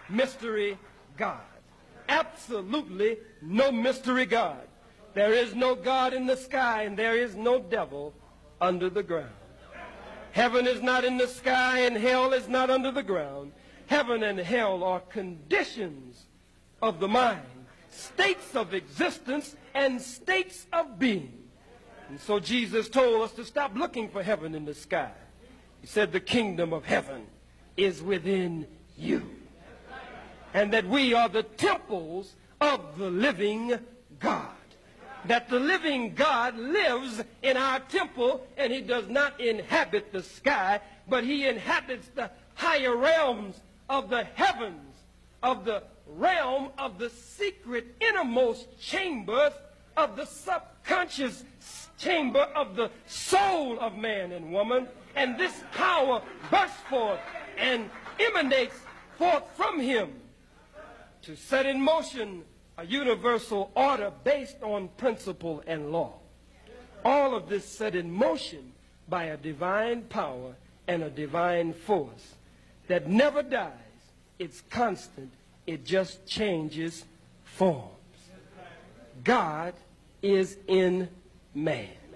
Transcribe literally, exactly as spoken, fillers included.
mystery God. Absolutely no mystery God. There is no God in the sky, and there is no devil under the ground. Heaven is not in the sky, and hell is not under the ground. Heaven and hell are conditions of the mind, states of existence, and states of being. And so Jesus told us to stop looking for heaven in the sky. He said the kingdom of heaven is within you, and that we are the temples of the living God. That the living God lives in our temple, and he does not inhabit the sky, but he inhabits the higher realms of the heavens, of the realm of the secret innermost chambers of the subconscious chamber of the soul of man and woman. And this power bursts forth and emanates forth from him to set in motion a universal order based on principle and law. All of this set in motion by a divine power and a divine force that never dies. It's constant. It just changes forms. God is in man.